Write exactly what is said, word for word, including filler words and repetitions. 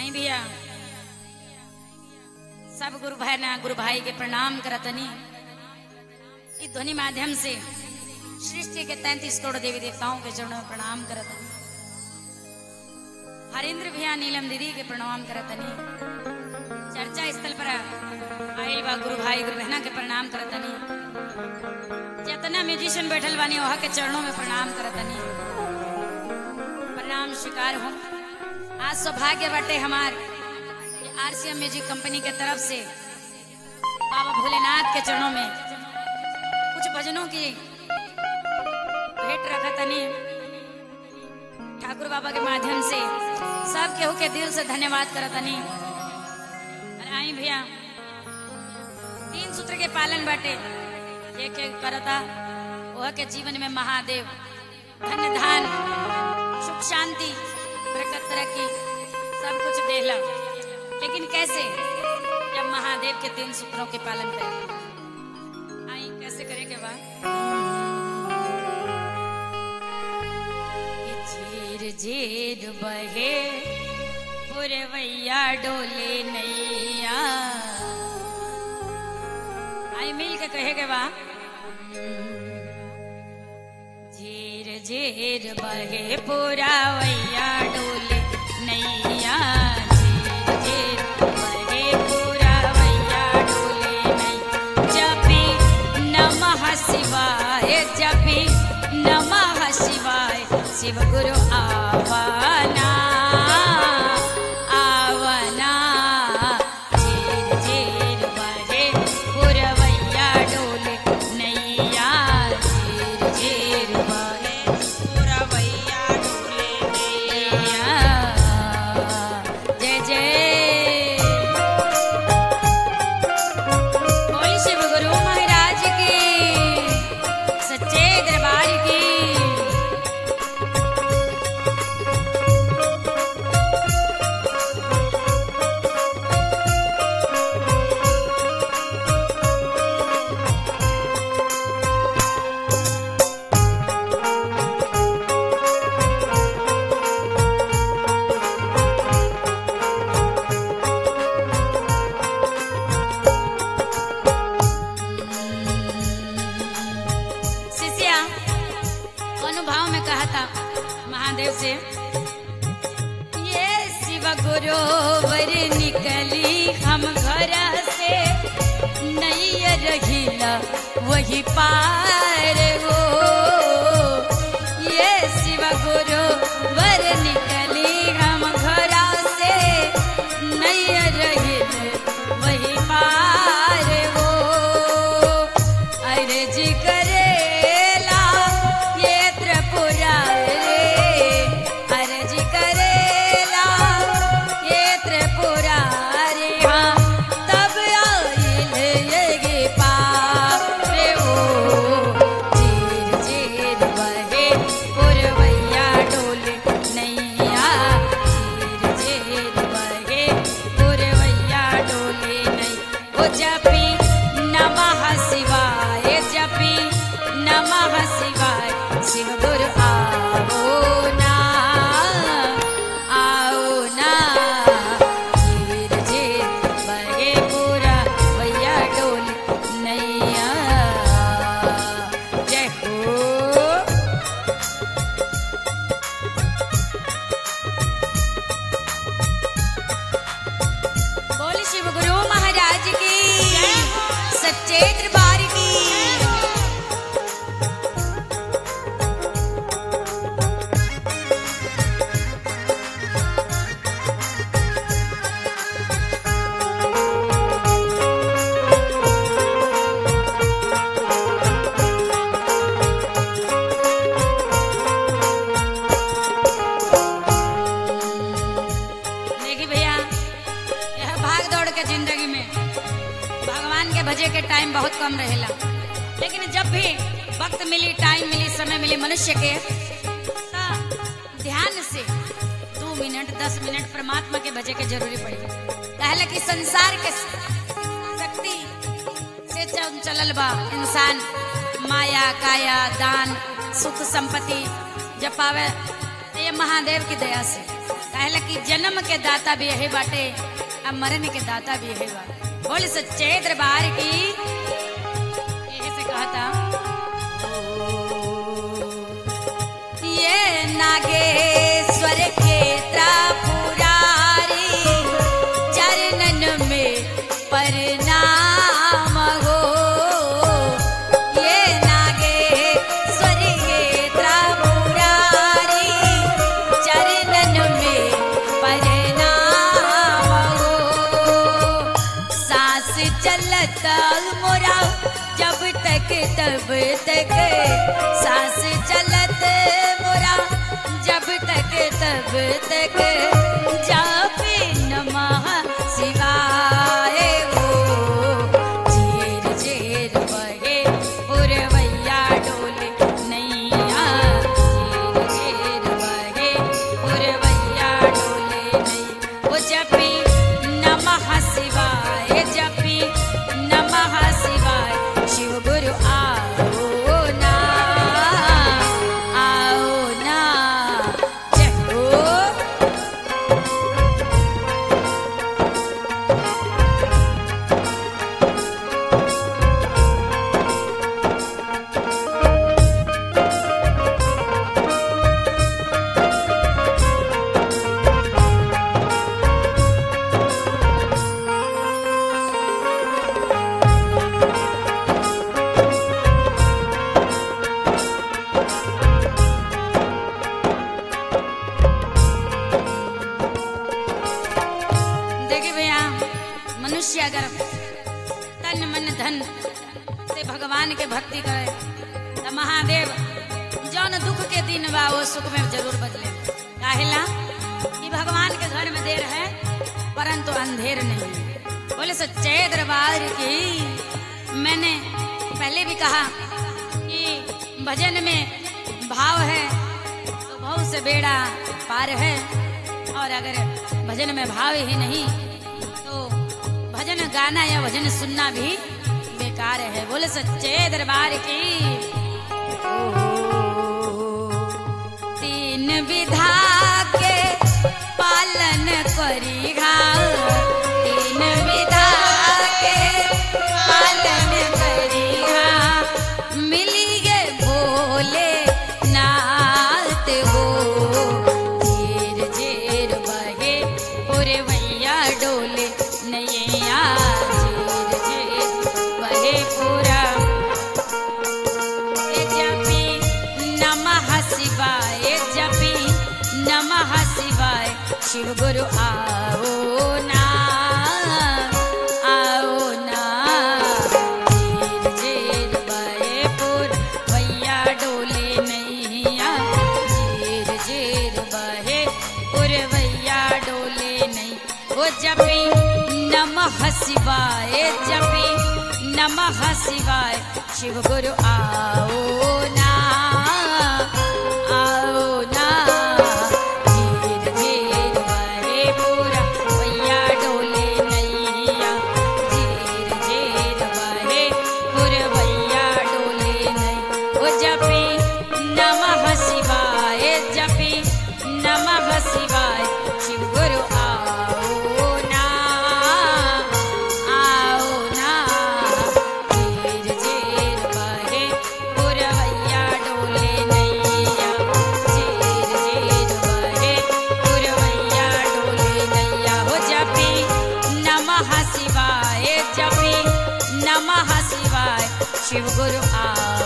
आई भैया सब गुरु भाई ना गुरु भाई के प्रणाम करतनी। इस ध्वनि माध्यम से सृष्टि के तैंतीस करोड़ देवी देवताओं के चरणों में प्रणाम करतनी। हरेंद्र भैया नीलम दीदी के प्रणाम करतनी। चर्चा स्थल पर आयल बा गुरु भाई गुरु बहना के प्रणाम करतनी। जितना म्यूजिशियन बैठल बानी वहाँ के चरणों में प्रणाम करतनी। प्रणाम स्वीकार हो। आज सौभाग्य बाटे हमार आरसीएम म्यूजिक कंपनी के तरफ से बाबा भोलेनाथ के चरणों में कुछ भजनों की भेंट रखा तनी। ठाकुर बाबा के माध्यम से सब केहू के दिल से धन्यवाद करतनी। आई भैया तीन सूत्र के पालन बाटे एक एक करता वह के जीवन में महादेव धन्य धान सुख शांति बरकत तरक्की सब कुछ देला, लेकिन कैसे जब महादेव के तीन सूत्रों के पालन करें। आई कैसे करेंगे बा झीर झीर बहे पुरवैया डोले नैया। आई मिल के कहेगे बा झीर झीर बहे पुरवैया डोले नैया। झीर झीर बहे पुरवैया डोले नैया। जपी नमः शिवाय जपी नमः शिवाय शिव गुरु आवना आवना। झीर झीर बहे पुरवैया डोले नैया। झीर झीर बहे पुरवैया डोले नैया। जय जय बोल शिव गुरु महाराज की सच्चे दरबार की। महादेव से ये शिव गुरोवर निकली हम घर से नहीं रहिला वही पार हो। ये शिव गुरोवर निकली हम घर से नहीं रहिला वही पार हो। अरे जी करेला ये त्रिपुरा शिव गुरु आओ ना आओ ना। झीर झीर बहे पुरवैया डोले नैया। जय हो बोल शिव गुरु महाराज की सच्चे दरबार की। जिंदगी में भगवान के भजे के टाइम बहुत कम रहेला, लेकिन जब भी वक्त मिली टाइम मिली समय मिली मनुष्य के ध्यान से दो मिनट दस मिनट परमात्मा के भजे के जरूरी पड़ी। पहले कि संसार के शक्ति से चलल बा इंसान माया काया दान सुख संपत्ति जब पावे ये महादेव की दया से। कहला कि जन्म के दाता भी यही बाटे, अब मरने के दाता भी यही बाटे। बोल सच्चे दरबार की यही से कहा था, ये नागेश्वर के त्रिपुरारी चरणन में प्रणाम हो। ये नागेश्वर के त्रिपुरारी चरणन में प्रणाम हो। सांस चलत मोरा जब तक तब तक, सांस चलत मोरा जब तक तब तक, जापे नमः शिवाय हो। झेर झेर बहे पुरवैया डोले नैया, झेर झेर बहे पुरवैया डोले नैया। वो जपी नमः शिवाय, जपी नमः शिवाय, शिव गुरु आओ ना, आओ ना, जय हो। देखिए भैया, मनुष्य अगर तन मन धन से भगवान के भक्ति करे तो महादेव जौन दुख के दिन बा वो सुख में जरूर बदले। काहेला कि भगवान के घर में देर है परंतु अंधेर नहीं। बोले सच्चे दरबार की। मैंने पहले भी कहा कि भजन में भाव है तो भाव से बेड़ा पार है, और अगर भजन में भाव ही नहीं तो भजन गाना या भजन सुनना भी बेकार है। बोले सच्चे दरबार की। तीन विधा के पालन करी घाव, तीन विधा के पालन करी घाव, मिली गे भोले नाथ हो। झेर झेर बहे पुरवैया डोले नैया, झेर झेर बहे पूरा। जपी नमः शिवाय, जपी नमः शिवाय, शिव गुरु आओ ना, आओ ना। झेर झेर बहे पुरवैया डोले नैया, झेर झेर बहे पुरवैया डोले नहीं। वो जपी नमः शिवाय, जपी नमः शिवाय, शिव गुरु आओ ना, आओ ना। झेर झेर बहे पुरवैया डोले नैया, झेर झेर बहे पुरवैया डोले नहीं। वो जपी नमः शिवाय, जपी नमः शिवाय, शिव गुरु आओ ना, आओ ना। झेर झेर बहे पुरवैया डोले नैया, झेर झेर बहे पुरवैया डोले नैया। हो जपी नमः शिवाय, जपी नमः शिवाय, शिव गुरु आ